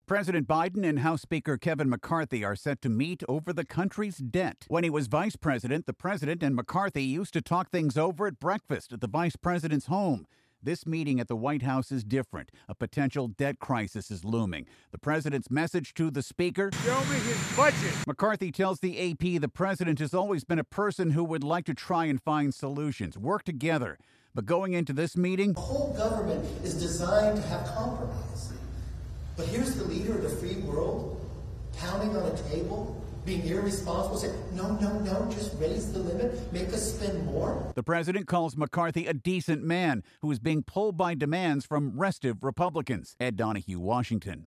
President Biden and House Speaker Kevin McCarthy are set to meet over the country's debt. When he was vice president, the president and McCarthy used to talk things over at breakfast at the vice president's home. This meeting at the White House is different. A potential debt crisis is looming. The president's message to the speaker: show me his budget. McCarthy tells the AP the president has always been a person who would like to try and find solutions, work together. But going into this meeting, the whole government is designed to have compromise. But here's the leader of the free world pounding on a table, being irresponsible, saying, no, just raise the limit, make us spend more. The president calls McCarthy a decent man who is being pulled by demands from restive Republicans. Ed Donahue, Washington.